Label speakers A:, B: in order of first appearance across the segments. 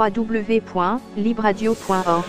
A: www.libradio.org.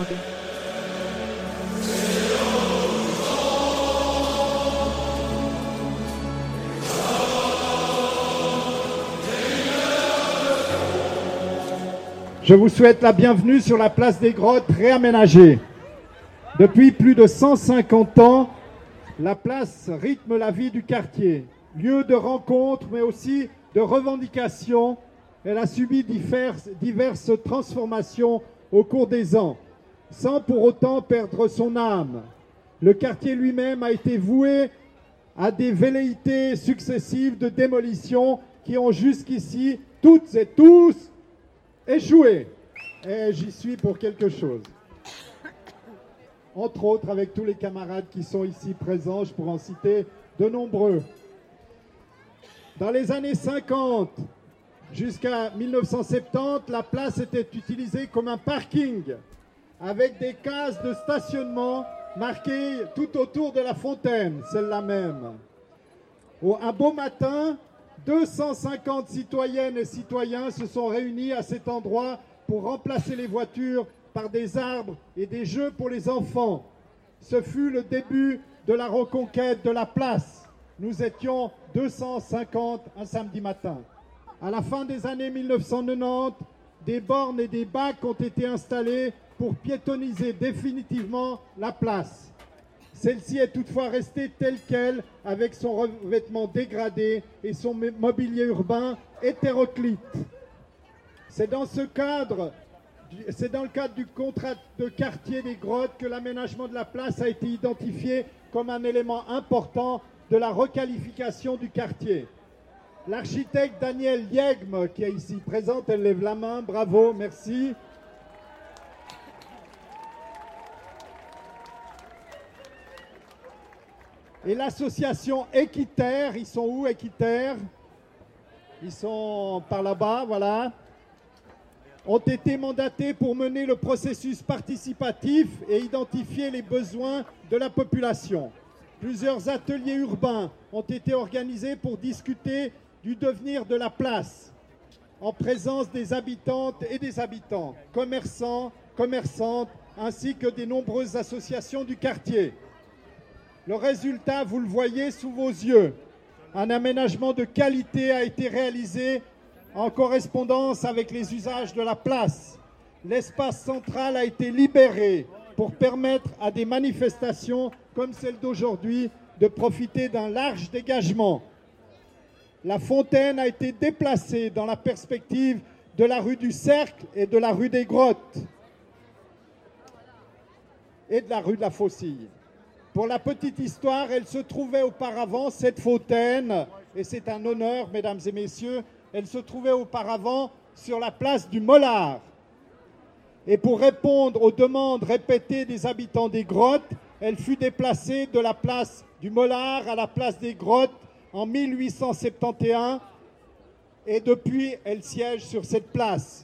B: Je vous souhaite la bienvenue sur la place des Grottes réaménagée. Depuis plus de 150 ans, la place rythme la vie du quartier. Lieu de rencontre, mais aussi de revendications, elle a subi diverses transformations au cours des ans, sans pour autant perdre son âme. Le quartier lui-même a été voué à des velléités successives de démolition qui ont jusqu'ici, toutes et tous, échoué. Et j'y suis pour quelque chose. Entre autres, avec tous les camarades qui sont ici présents, je pourrais en citer de nombreux. Dans les années 50 jusqu'à 1970, la place était utilisée comme un parking avec des cases de stationnement marquées tout autour de la fontaine, celle-là même. Un beau matin, 250 citoyennes et citoyens se sont réunis à cet endroit pour remplacer les voitures par des arbres et des jeux pour les enfants. Ce fut le début de la reconquête de la place. Nous étions 250 un samedi matin. À la fin des années 1990, des bornes et des bacs ont été installés pour piétonniser définitivement la place. Celle-ci est toutefois restée telle qu'elle, avec son revêtement dégradé et son mobilier urbain hétéroclite. C'est dans le cadre du contrat de quartier des Grottes que l'aménagement de la place a été identifié comme un élément important de la requalification du quartier. L'architecte Daniel Yegme, qui est ici présente, elle lève la main, bravo, merci. Et l'association Équiterre, ils sont où Équiterre? Ils sont par là-bas, voilà. Ont été mandatés pour mener le processus participatif et identifier les besoins de la population. Plusieurs ateliers urbains ont été organisés pour discuter du devenir de la place, en présence des habitantes et des habitants, commerçants, commerçantes, ainsi que des nombreuses associations du quartier. Le résultat, vous le voyez sous vos yeux. Un aménagement de qualité a été réalisé en correspondance avec les usages de la place. L'espace central a été libéré pour permettre à des manifestations comme celle d'aujourd'hui de profiter d'un large dégagement. La fontaine a été déplacée dans la perspective de la rue du Cercle et de la rue des Grottes et de la rue de la Faucille. Pour la petite histoire, elle se trouvait auparavant, cette fontaine, et c'est un honneur, mesdames et messieurs, elle se trouvait auparavant sur la place du Mollard. Et pour répondre aux demandes répétées des habitants des Grottes, elle fut déplacée de la place du Mollard à la place des Grottes en 1871 et depuis, elle siège sur cette place.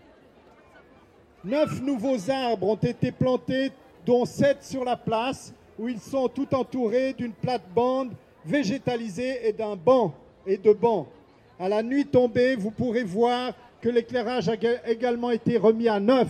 B: 9 nouveaux arbres ont été plantés, dont 7 sur la place, où ils sont tout entourés d'une plate-bande végétalisée et d'un banc et de bancs. À la nuit tombée, vous pourrez voir que l'éclairage a également été remis à neuf.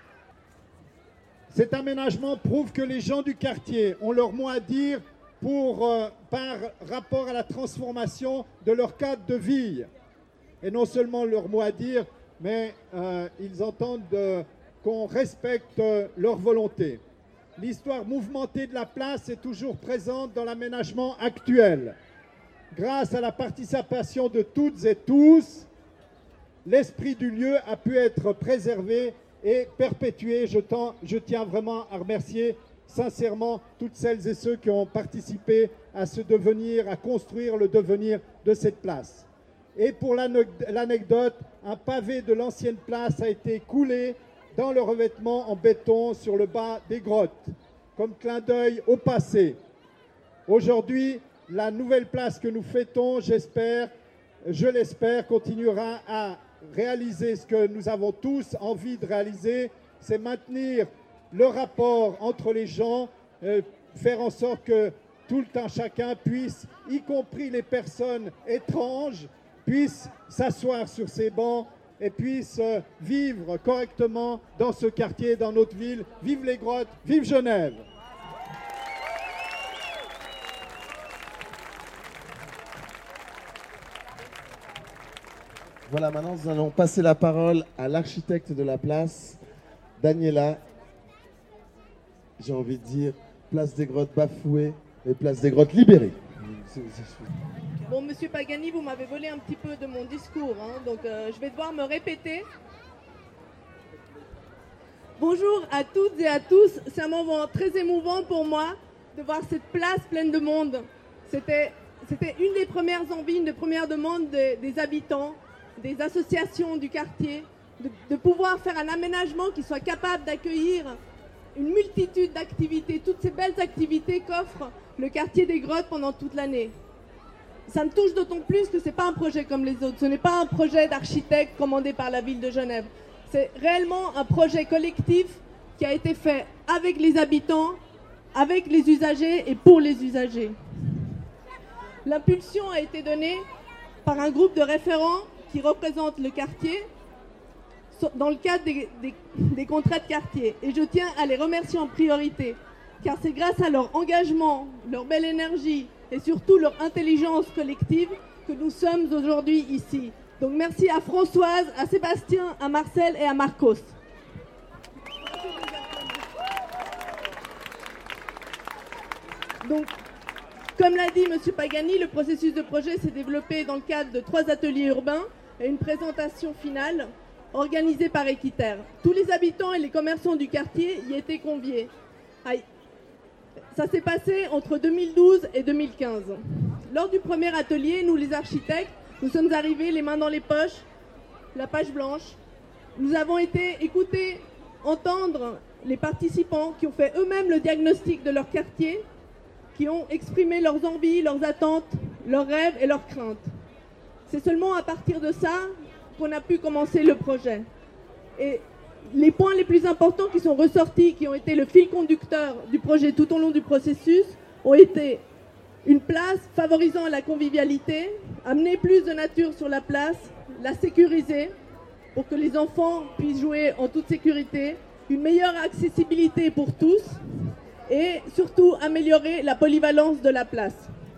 B: Cet aménagement prouve que les gens du quartier ont leur mot à dire par rapport à la transformation de leur cadre de vie. Et non seulement leur mot à dire, mais ils entendent qu'on respecte leur volonté. L'histoire mouvementée de la place est toujours présente dans l'aménagement actuel. Grâce à la participation de toutes et tous, l'esprit du lieu a pu être préservé et perpétué. Je tiens vraiment à remercier sincèrement toutes celles et ceux qui ont participé à construire le devenir de cette place. Et pour l'anecdote, un pavé de l'ancienne place a été coulé dans le revêtement en béton sur le bas des Grottes, comme clin d'œil au passé. Aujourd'hui, la nouvelle place que nous fêtons, je l'espère, continuera à réaliser ce que nous avons tous envie de réaliser, c'est maintenir le rapport entre les gens, faire en sorte que tout un chacun puisse, y compris les personnes étranges, puissent s'asseoir sur ces bancs et puissent vivre correctement dans ce quartier, dans notre ville. Vive les grottes, vive Genève!
A: Voilà, maintenant nous allons passer la parole à l'architecte de la place, Daniela. J'ai envie de dire place des grottes bafouées et place des grottes libérées.
C: Bon, Monsieur Pagani, vous m'avez volé un petit peu de mon discours, hein, donc je vais devoir me répéter. Bonjour à toutes et à tous, c'est un moment très émouvant pour moi de voir cette place pleine de monde. C'était une des premières envies, une des premières demandes des habitants, des associations du quartier, de pouvoir faire un aménagement qui soit capable d'accueillir une multitude d'activités, toutes ces belles activités qu'offre le quartier des Grottes pendant toute l'année. Ça me touche d'autant plus que ce n'est pas un projet comme les autres, ce n'est pas un projet d'architecte commandé par la ville de Genève. C'est réellement un projet collectif qui a été fait avec les habitants, avec les usagers et pour les usagers. L'impulsion a été donnée par un groupe de référents qui représentent le quartier dans le cadre des contrats de quartier. Et je tiens à les remercier en priorité, car c'est grâce à leur engagement, leur belle énergie et surtout leur intelligence collective que nous sommes aujourd'hui ici. Donc merci à Françoise, à Sébastien, à Marcel et à Marcos. Donc, comme l'a dit M. Pagani, le processus de projet s'est développé dans le cadre de 3 ateliers urbains et une présentation finale organisée par Équiterre. Tous les habitants et les commerçants du quartier y étaient conviés. Ça s'est passé entre 2012 et 2015. Lors du premier atelier, nous les architectes, nous sommes arrivés les mains dans les poches, la page blanche. Nous avons été écouter, entendre les participants qui ont fait eux-mêmes le diagnostic de leur quartier, qui ont exprimé leurs envies, leurs attentes, leurs rêves et leurs craintes. C'est seulement à partir de ça qu'on a pu commencer le projet. Et les points les plus importants qui sont ressortis, qui ont été le fil conducteur du projet tout au long du processus, ont été une place favorisant la convivialité, amener plus de nature sur la place, la sécuriser pour que les enfants puissent jouer en toute sécurité, une meilleure accessibilité pour tous et surtout améliorer la polyvalence de la place.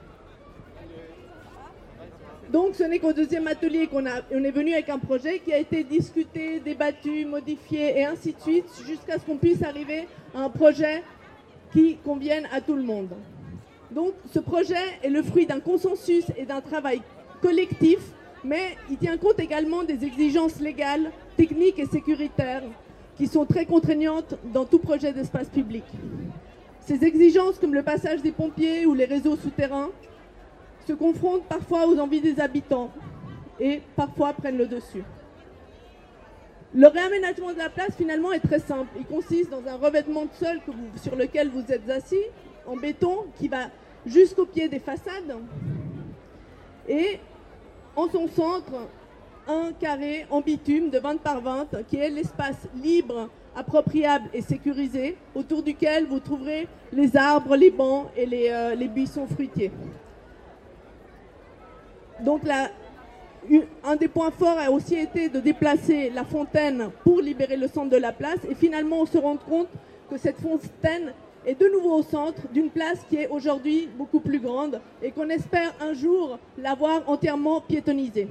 C: Donc ce n'est qu'au deuxième atelier qu'on est venu avec un projet qui a été discuté, débattu, modifié et ainsi de suite jusqu'à ce qu'on puisse arriver à un projet qui convienne à tout le monde. Donc ce projet est le fruit d'un consensus et d'un travail collectif, mais il tient compte également des exigences légales, techniques et sécuritaires qui sont très contraignantes dans tout projet d'espace public. Ces exigences, comme le passage des pompiers ou les réseaux souterrains, se confrontent parfois aux envies des habitants et parfois prennent le dessus. Le réaménagement de la place finalement est très simple. Il consiste dans un revêtement de sol sur lequel vous êtes assis, en béton, qui va jusqu'au pied des façades. Et en son centre, un carré en bitume de 20 par 20, qui est l'espace libre, appropriable et sécurisé, autour duquel vous trouverez les arbres, les bancs et les buissons fruitiers. Donc un des points forts a aussi été de déplacer la fontaine pour libérer le centre de la place. Et finalement, on se rend compte que cette fontaine est de nouveau au centre d'une place qui est aujourd'hui beaucoup plus grande et qu'on espère un jour la voir entièrement piétonnisée.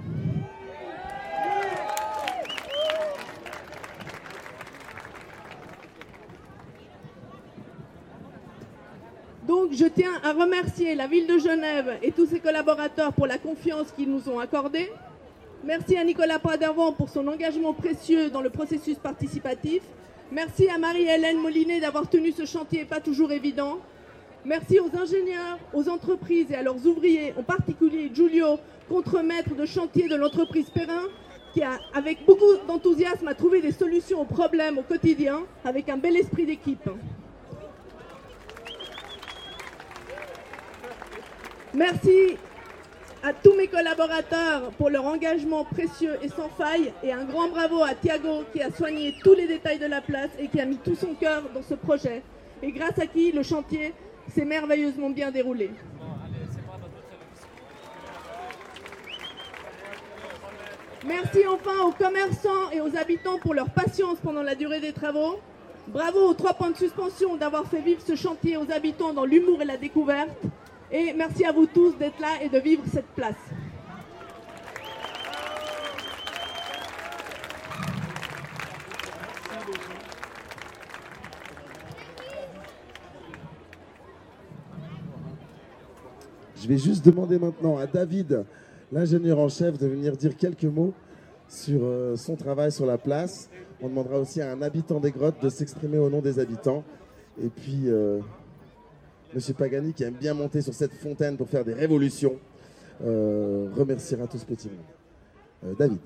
C: Donc je tiens à remercier la ville de Genève et tous ses collaborateurs pour la confiance qu'ils nous ont accordée. Merci à Nicolas Padervant pour son engagement précieux dans le processus participatif. Merci à Marie-Hélène Molinet d'avoir tenu ce chantier pas toujours évident. Merci aux ingénieurs, aux entreprises et à leurs ouvriers, en particulier Giulio, contremaître de chantier de l'entreprise Perrin, qui avec beaucoup d'enthousiasme a trouvé des solutions aux problèmes au quotidien avec un bel esprit d'équipe. Merci à tous mes collaborateurs pour leur engagement précieux et sans faille, et un grand bravo à Thiago qui a soigné tous les détails de la place et qui a mis tout son cœur dans ce projet, et grâce à qui le chantier s'est merveilleusement bien déroulé. Merci enfin aux commerçants et aux habitants pour leur patience pendant la durée des travaux. Bravo aux 3 points de suspension d'avoir fait vivre ce chantier aux habitants dans l'humour et la découverte. Et merci à vous tous d'être là et de vivre cette place.
A: Je vais juste demander maintenant à David, l'ingénieur en chef, de venir dire quelques mots sur son travail sur la place. On demandera aussi à un habitant des grottes de s'exprimer au nom des habitants. Et puis, Monsieur Pagani, qui aime bien monter sur cette fontaine pour faire des révolutions, remerciera tout ce petit monde. David.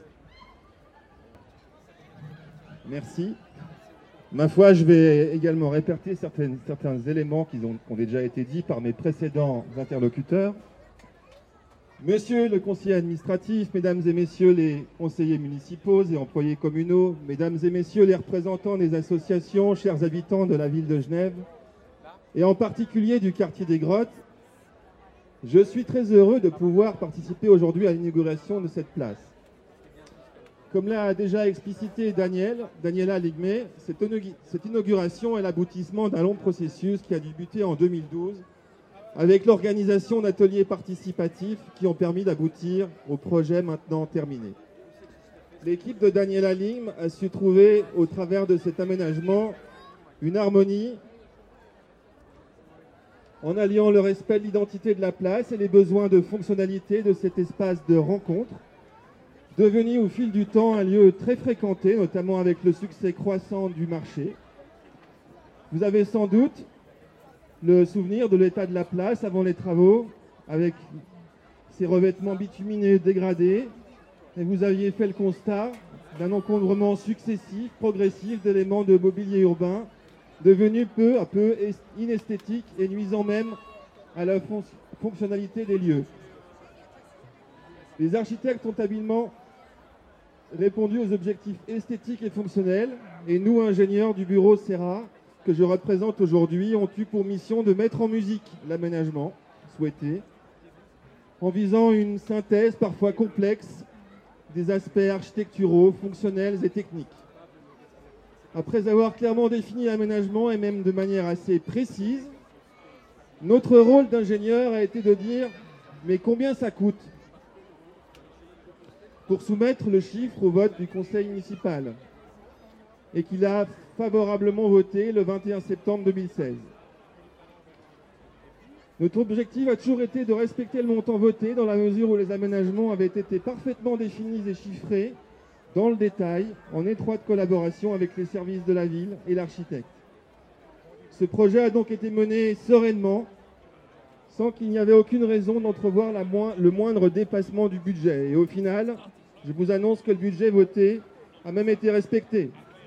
D: Merci. Ma foi, je vais également réperter certains éléments qui ont déjà été dits par mes précédents interlocuteurs. Monsieur le conseiller administratif, mesdames et messieurs les conseillers municipaux et employés communaux, mesdames et messieurs les représentants des associations, chers habitants de la ville de Genève, et en particulier du quartier des Grottes, je suis très heureux de pouvoir participer aujourd'hui à l'inauguration de cette place. Comme l'a déjà explicité Daniela Ligmé, cette inauguration est l'aboutissement d'un long processus qui a débuté en 2012 avec l'organisation d'ateliers participatifs qui ont permis d'aboutir au projet maintenant terminé. L'équipe de Daniela Ligmé a su trouver au travers de cet aménagement une harmonie en alliant le respect de l'identité de la place et les besoins de fonctionnalité de cet espace de rencontre, devenu au fil du temps un lieu très fréquenté, notamment avec le succès croissant du marché. Vous avez sans doute le souvenir de l'état de la place avant les travaux, avec ses revêtements bitumineux dégradés, et vous aviez fait le constat d'un encombrement successif, progressif d'éléments de mobilier urbain, devenus peu à peu inesthétiques et nuisant même à la fonctionnalité des lieux. Les architectes ont habilement répondu aux objectifs esthétiques et fonctionnels, et nous, ingénieurs du bureau Serra, que je représente aujourd'hui, ont eu pour mission de mettre en musique l'aménagement souhaité, en visant une synthèse parfois complexe des aspects architecturaux, fonctionnels et techniques. Après avoir clairement défini l'aménagement, et même de manière assez précise, notre rôle d'ingénieur a été de dire « mais combien ça coûte ?» pour soumettre le chiffre au vote du conseil municipal, et qu'il a favorablement voté le 21 septembre 2016. Notre objectif a toujours été de respecter le montant voté dans la mesure où les aménagements avaient été parfaitement définis et chiffrés dans le détail, en étroite collaboration avec les services de la ville et l'architecte. Ce projet a donc été mené sereinement, sans qu'il n'y avait aucune raison d'entrevoir le moindre dépassement du budget. Et au final, je vous annonce que le budget voté a même été respecté.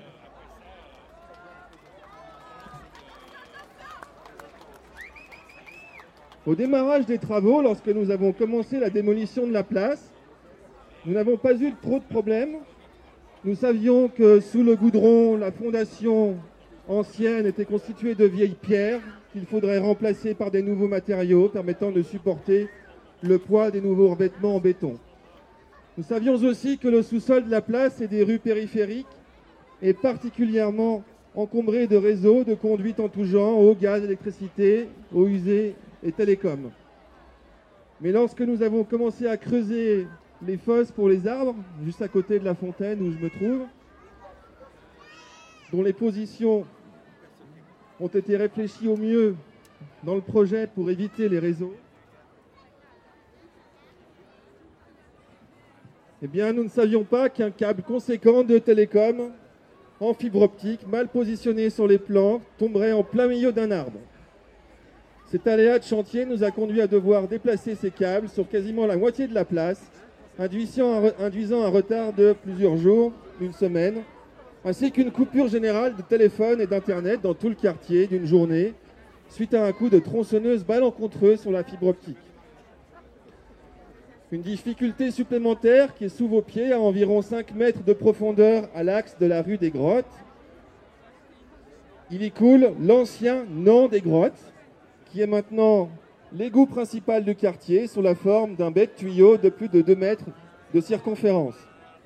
D: Au démarrage des travaux, lorsque nous avons commencé la démolition de la place, nous n'avons pas eu trop de problèmes. Nous savions que sous le goudron, la fondation ancienne était constituée de vieilles pierres qu'il faudrait remplacer par des nouveaux matériaux permettant de supporter le poids des nouveaux revêtements en béton. Nous savions aussi que le sous-sol de la place et des rues périphériques est particulièrement encombré de réseaux, de conduites en tout genre, eau, gaz, électricité, eau usée et télécom. Mais lorsque nous avons commencé à creuser les fosses pour les arbres, juste à côté de la fontaine où je me trouve, dont les positions ont été réfléchies au mieux dans le projet pour éviter les réseaux, eh bien, nous ne savions pas qu'un câble conséquent de télécom en fibre optique, mal positionné sur les plans, tomberait en plein milieu d'un arbre. Cet aléa de chantier nous a conduit à devoir déplacer ces câbles sur quasiment la moitié de la place, induisant un retard de plusieurs jours, une semaine, ainsi qu'une coupure générale de téléphone et d'internet dans tout le quartier d'une journée, suite à un coup de tronçonneuse malencontreux sur la fibre optique. Une difficulté supplémentaire qui est sous vos pieds à environ 5 mètres de profondeur à l'axe de la rue des Grottes. Il y coule l'ancien Nant des Grottes, qui est maintenant l'égout principal du quartier sous la forme d'un bec tuyau de plus de 2 mètres de circonférence.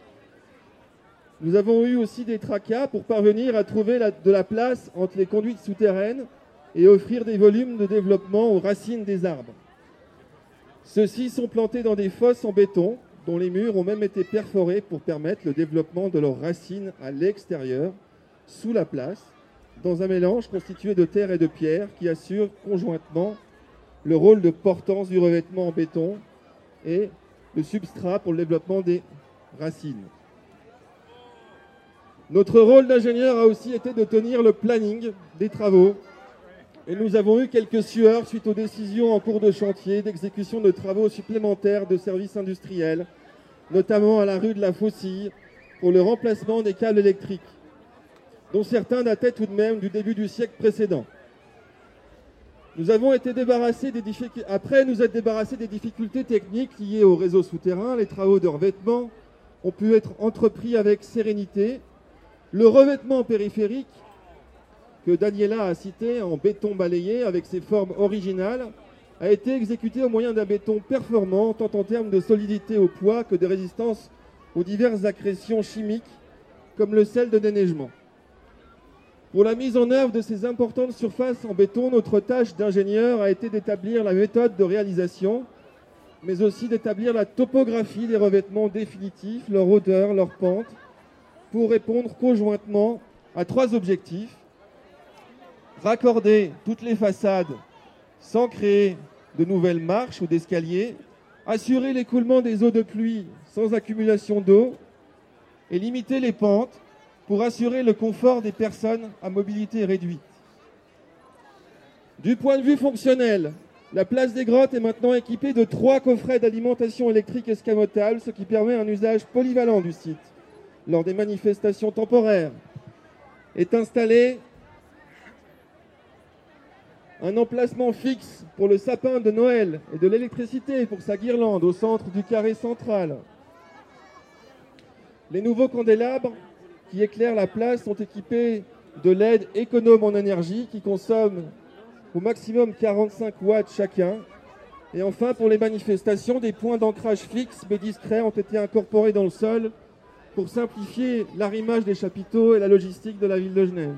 D: Nous avons eu aussi des tracas pour parvenir à trouver de la place entre les conduites souterraines et offrir des volumes de développement aux racines des arbres. Ceux-ci sont plantés dans des fosses en béton, dont les murs ont même été perforés pour permettre le développement de leurs racines à l'extérieur, sous la place, dans un mélange constitué de terre et de pierre qui assure conjointement le rôle de portance du revêtement en béton et le substrat pour le développement des racines. Notre rôle d'ingénieur a aussi été de tenir le planning des travaux et nous avons eu quelques sueurs suite aux décisions en cours de chantier d'exécution de travaux supplémentaires de services industriels, notamment à la rue de la Faucille, pour le remplacement des câbles électriques, dont certains dataient tout de même du début du siècle précédent. Nous avons été débarrassés des difficultés. Après nous être débarrassés des difficultés techniques liées au réseau souterrain, les travaux de revêtement ont pu être entrepris avec sérénité. Le revêtement périphérique, que Daniela a cité en béton balayé avec ses formes originales, a été exécuté au moyen d'un béton performant, tant en termes de solidité au poids que de résistance aux diverses accrétions chimiques, comme le sel de déneigement. Pour la mise en œuvre de ces importantes surfaces en béton, notre tâche d'ingénieur a été d'établir la méthode de réalisation, mais aussi d'établir la topographie des revêtements définitifs, leur hauteur, leur pente, pour répondre conjointement à 3 objectifs. Raccorder toutes les façades sans créer de nouvelles marches ou d'escaliers, assurer l'écoulement des eaux de pluie sans accumulation d'eau et limiter les pentes pour assurer le confort des personnes à mobilité réduite. Du point de vue fonctionnel, la place des grottes est maintenant équipée de 3 coffrets d'alimentation électrique escamotables, ce qui permet un usage polyvalent du site. Lors des manifestations temporaires, est installé un emplacement fixe pour le sapin de Noël et de l'électricité pour sa guirlande au centre du carré central. Les nouveaux candélabres qui éclairent la place sont équipés de LED économes en énergie qui consomment au maximum 45 watts chacun. Et enfin, pour les manifestations, des points d'ancrage fixes mais discrets ont été incorporés dans le sol pour simplifier l'arrimage des chapiteaux et la logistique de la ville de Genève.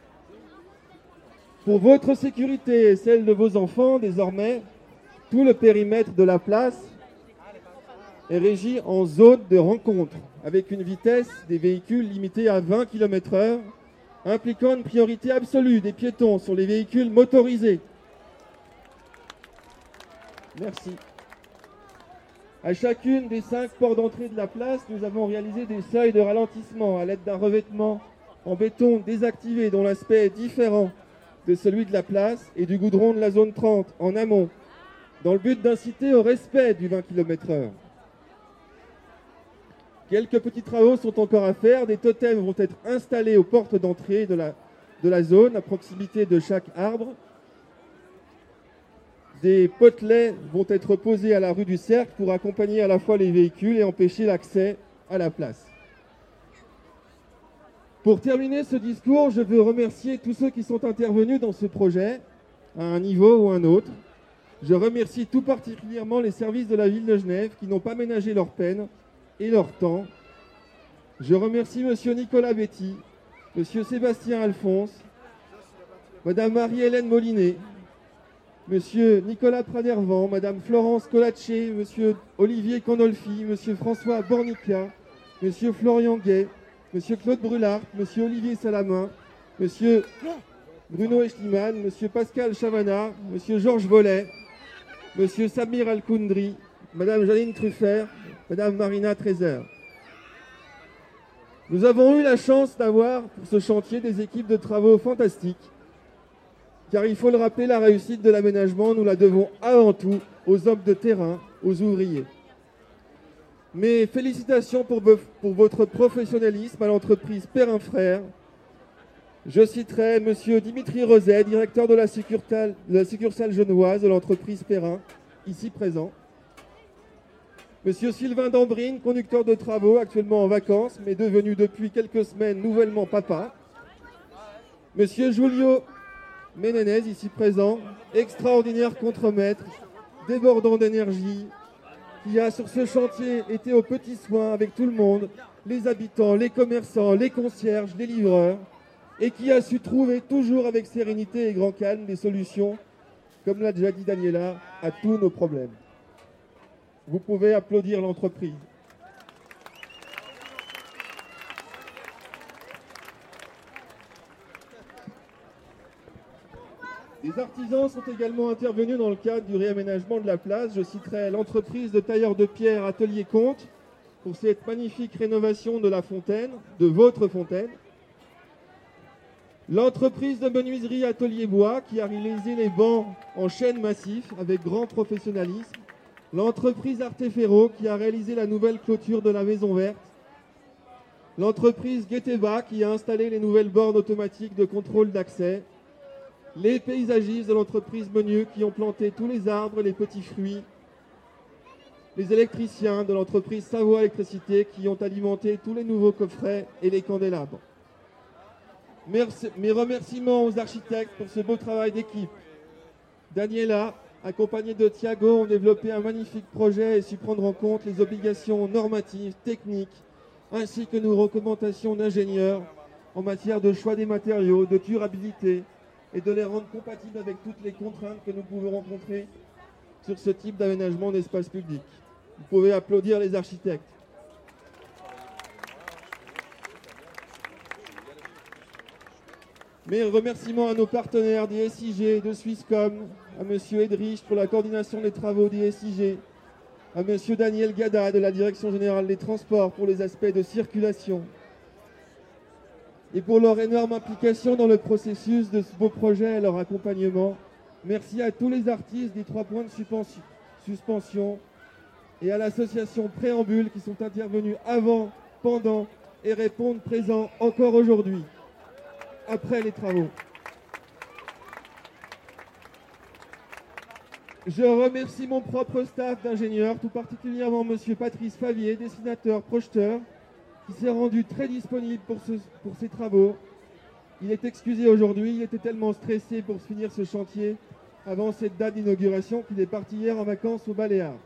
D: Pour votre sécurité et celle de vos enfants, désormais, tout le périmètre de la place est régi en zone de rencontre, avec une vitesse des véhicules limitée à 20 km/h, impliquant une priorité absolue des piétons sur les véhicules motorisés. Merci. À chacune des 5 portes d'entrée de la place, nous avons réalisé des seuils de ralentissement à l'aide d'un revêtement en béton désactivé dont l'aspect est différent de celui de la place et du goudron de la zone 30 en amont, dans le but d'inciter au respect du 20 km/h. Quelques petits travaux sont encore à faire. Des totems vont être installés aux portes d'entrée de la zone, à proximité de chaque arbre. Des potelets vont être posés à la rue du Cercle pour accompagner à la fois les véhicules et empêcher l'accès à la place. Pour terminer ce discours, je veux remercier tous ceux qui sont intervenus dans ce projet, à un niveau ou un autre. Je remercie tout particulièrement les services de la ville de Genève qui n'ont pas ménagé leur peine et leur temps. Je remercie monsieur Nicolas Betty, monsieur Sébastien Alphonse, madame Marie-Hélène Molinet, monsieur Nicolas Pradervant, madame Florence Colacce, monsieur Olivier Condolfi, monsieur François Bornica, monsieur Florian Gay, monsieur Claude Brulart, monsieur Olivier Salamin, monsieur Bruno Eschliman, monsieur Pascal Chavana, monsieur Georges Vollet, monsieur Samir Al-Koundri, madame Janine Truffert, madame Marina Trezer. Nous avons eu la chance d'avoir pour ce chantier des équipes de travaux fantastiques, car il faut le rappeler, la réussite de l'aménagement, nous la devons avant tout aux hommes de terrain, aux ouvriers. Mes félicitations pour votre professionnalisme à l'entreprise Perrin Frères. Je citerai monsieur Dimitri Rozet, directeur de la succursale genevoise de l'entreprise Perrin, ici présent. Monsieur Sylvain Dambrine, conducteur de travaux, actuellement en vacances, mais devenu depuis quelques semaines nouvellement papa. Monsieur Julio Ménénez, ici présent, extraordinaire contremaître, débordant d'énergie, qui a sur ce chantier été aux petits soins avec tout le monde, les habitants, les commerçants, les concierges, les livreurs, et qui a su trouver toujours avec sérénité et grand calme des solutions, comme l'a déjà dit Daniela, à tous nos problèmes. Vous pouvez applaudir l'entreprise. Les artisans sont également intervenus dans le cadre du réaménagement de la place. Je citerai l'entreprise de tailleurs de pierre Atelier Comte pour cette magnifique rénovation de la fontaine, de votre fontaine. L'entreprise de menuiserie Atelier Bois qui a réalisé les bancs en chêne massif avec grand professionnalisme. L'entreprise Artefero qui a réalisé la nouvelle clôture de la Maison Verte. L'entreprise Gueteba qui a installé les nouvelles bornes automatiques de contrôle d'accès. Les paysagistes de l'entreprise Menieux qui ont planté tous les arbres et les petits fruits. Les électriciens de l'entreprise Savoie Électricité qui ont alimenté tous les nouveaux coffrets et les candélabres. Mes remerciements aux architectes pour ce beau travail d'équipe. Daniela, accompagnée de Thiago, ont développé un magnifique projet et su prendre en compte les obligations normatives, techniques, ainsi que nos recommandations d'ingénieurs en matière de choix des matériaux, de durabilité, et de les rendre compatibles avec toutes les contraintes que nous pouvons rencontrer sur ce type d'aménagement d'espace public. Vous pouvez applaudir les architectes. Mes remerciements à nos partenaires des SIG, de Swisscom, à M. Edrich pour la coordination des travaux des SIG, à M. Daniel Gada de la Direction Générale des Transports pour les aspects de circulation, et pour leur énorme implication dans le processus de ce beau projet et leur accompagnement. Merci à tous les artistes des 3 points de suspension et à l'association Préambule qui sont intervenus avant, pendant et répondent présents encore aujourd'hui, après les travaux. Je remercie mon propre staff d'ingénieurs, tout particulièrement M. Patrice Favier, dessinateur, projeteur, qui s'est rendu très disponible pour ces travaux. Il est excusé aujourd'hui, il était tellement stressé pour finir ce chantier avant cette date d'inauguration qu'il est parti hier en vacances aux Baléares.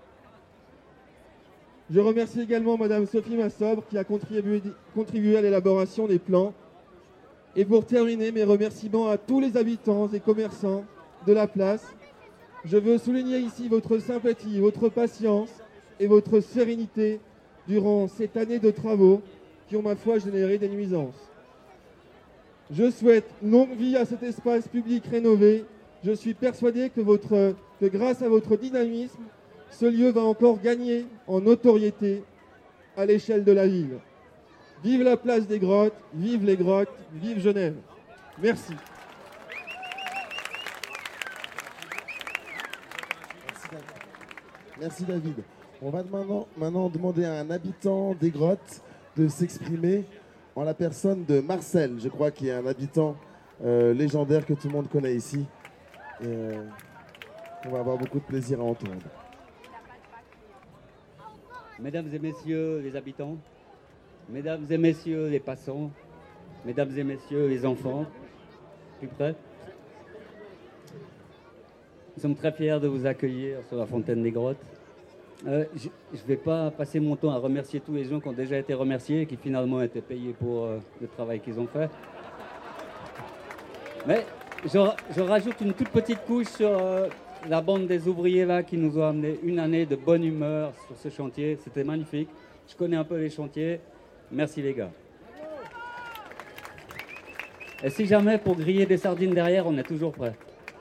D: Je remercie également Mme Sophie Massobre qui a contribué à l'élaboration des plans. Et pour terminer, mes remerciements à tous les habitants et commerçants de la place. Je veux souligner ici votre sympathie, votre patience et votre sérénité durant cette année de travaux qui ont, ma foi, généré des nuisances. Je souhaite longue vie à cet espace public rénové. Je suis persuadé que grâce à votre dynamisme, ce lieu va encore gagner en notoriété à l'échelle de la ville. Vive la place des Grottes, vive les grottes, vive Genève. Merci.
A: Merci David. On va maintenant demander à un habitant des grottes de s'exprimer en la personne de Marcel, je crois, qui est un habitant légendaire que tout le monde connaît ici. On va avoir beaucoup de plaisir à entendre.
E: Mesdames et messieurs les habitants, mesdames et messieurs les passants, mesdames et messieurs les enfants, plus près. Nous sommes très fiers de vous accueillir sur la Fontaine des Grottes. Je ne vais pas passer mon temps à remercier tous les gens qui ont déjà été remerciés et qui finalement ont été payés pour le travail qu'ils ont fait. Mais je rajoute une toute petite couche sur la bande des ouvriers là qui nous ont amené une année de bonne humeur sur ce chantier. C'était magnifique. Je connais un peu les chantiers. Merci les gars. Et si jamais pour griller des sardines derrière, on est toujours prêt.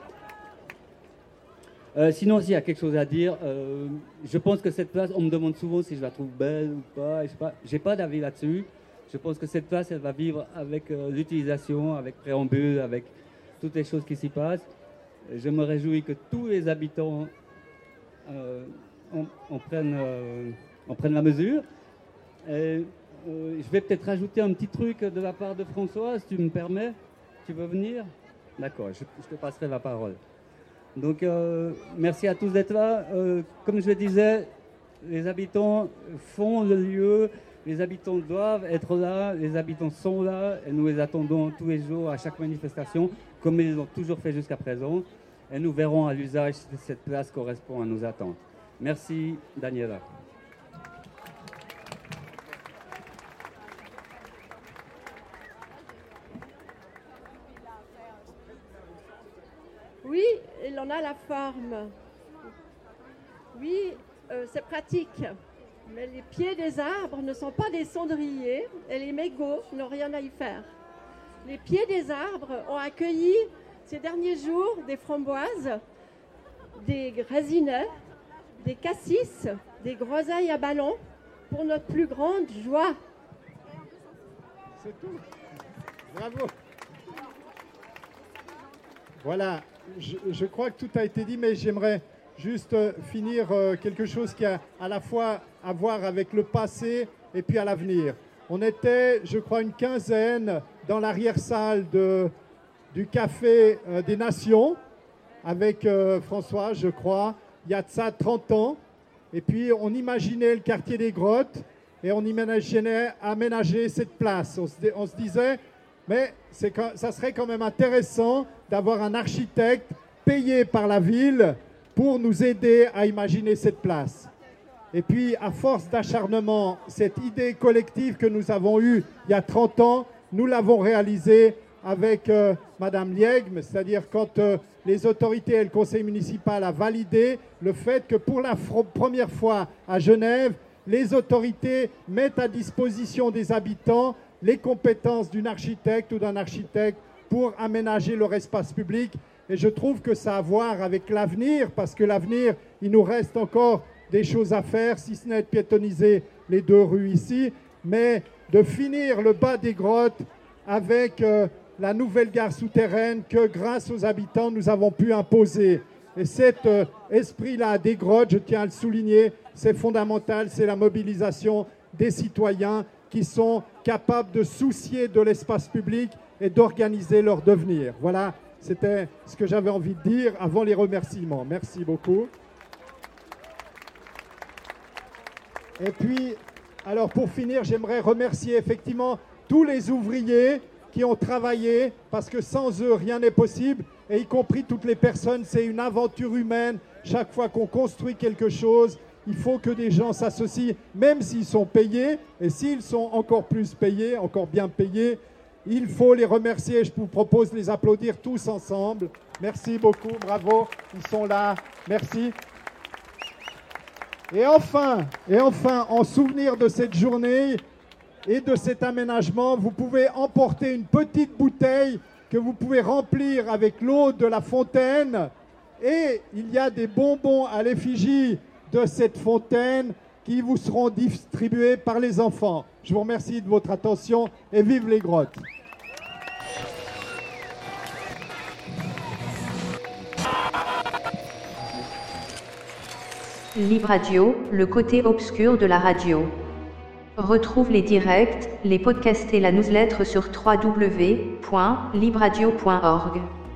E: Sinon, s'il y a quelque chose à dire, je pense que cette place, on me demande souvent si je la trouve belle ou pas. Je n'ai pas d'avis là-dessus. Je pense que cette place, elle va vivre avec l'utilisation, avec préambule, avec toutes les choses qui s'y passent. Je me réjouis que tous les habitants en prennent la mesure. Et, je vais peut-être rajouter un petit truc de la part de François, si tu me permets. Tu veux venir? D'accord, je te passerai la parole. Donc, merci à tous d'être là. Comme je le disais, les habitants font le lieu, les habitants doivent être là, les habitants sont là, et nous les attendons tous les jours à chaque manifestation, comme ils l'ont toujours fait jusqu'à présent. Et nous verrons à l'usage si cette place correspond à nos attentes. Merci, Daniela.
F: Oui, il en a la forme. Oui, c'est pratique. Mais les pieds des arbres ne sont pas des cendriers et les mégots n'ont rien à y faire. Les pieds des arbres ont accueilli ces derniers jours des framboises, des résinets, des cassis, des groseilles à ballon pour notre plus grande joie.
B: C'est tout. Bravo. Voilà, je crois que tout a été dit, mais j'aimerais juste finir quelque chose qui a à la fois à voir avec le passé et puis à l'avenir. On était, je crois, une quinzaine dans l'arrière-salle du Café des Nations avec François, je crois, il y a de ça 30 ans. Et puis on imaginait le quartier des Grottes et on imaginait aménager cette place. On se disait, mais ça serait quand même intéressant d'avoir un architecte payé par la ville pour nous aider à imaginer cette place. Et puis, à force d'acharnement, cette idée collective que nous avons eue il y a 30 ans, nous l'avons réalisée avec Madame Liegme, c'est-à-dire quand les autorités et le conseil municipal a validé le fait que pour la première fois à Genève, les autorités mettent à disposition des habitants les compétences d'une architecte ou d'un architecte pour aménager leur espace public. Et je trouve que ça a à voir avec l'avenir, parce que l'avenir, il nous reste encore des choses à faire, si ce n'est de piétonniser les 2 rues ici, mais de finir le bas des Grottes avec la nouvelle gare souterraine que, grâce aux habitants, nous avons pu imposer. Et cet esprit-là des Grottes, je tiens à le souligner, c'est fondamental, c'est la mobilisation des citoyens qui sont capables de soucier de l'espace public et d'organiser leur devenir. Voilà, c'était ce que j'avais envie de dire avant les remerciements. Merci beaucoup. Et puis, alors pour finir, j'aimerais remercier effectivement tous les ouvriers qui ont travaillé, parce que sans eux, rien n'est possible, et y compris toutes les personnes. C'est une aventure humaine. Chaque fois qu'on construit quelque chose, il faut que des gens s'associent, même s'ils sont payés, et s'ils sont encore plus payés, encore bien payés, il faut les remercier. Je vous propose de les applaudir tous ensemble. Merci beaucoup, bravo, ils sont là, merci. Et enfin, en souvenir de cette journée et de cet aménagement, vous pouvez emporter une petite bouteille que vous pouvez remplir avec l'eau de la fontaine. Et il y a des bonbons à l'effigie de cette fontaine qui vous seront distribués par les enfants. Je vous remercie de votre attention et vive les Grottes.
G: Libre Radio, le côté obscur de la radio. Retrouve les directs, les podcasts et la newsletter sur www.libradio.org.